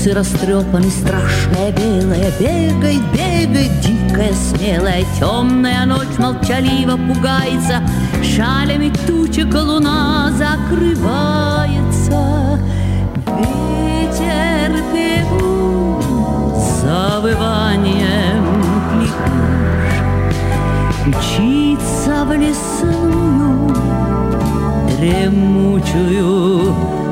Кусы растрепаны, страшная белая, бегает, бегает, дикая, смелая. Темная ночь молчаливо пугается, шалями тучек луна закрывается. Ветер певут завыванием кликуш, мчится в лесную дремучую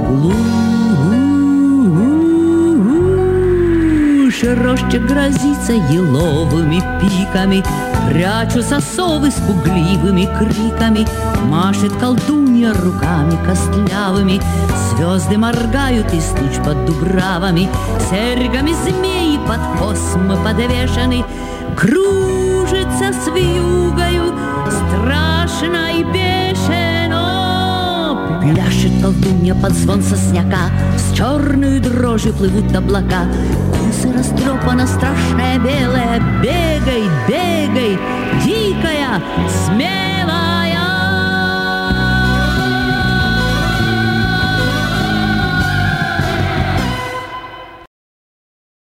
глушь. Роща грозится еловыми пиками, прячутся совы с пугливыми криками. Машет колдунья руками костлявыми, звезды моргают из туч под дубравами. Серьгами змеи под космы подвешены, кружится с вьюгою страшно и бешено. Пляшет колдунья под звон сосняка, с черную дрожью плывут облака. Кусы растрепана, страшная белая, бегай, бегай, дикая, смелая.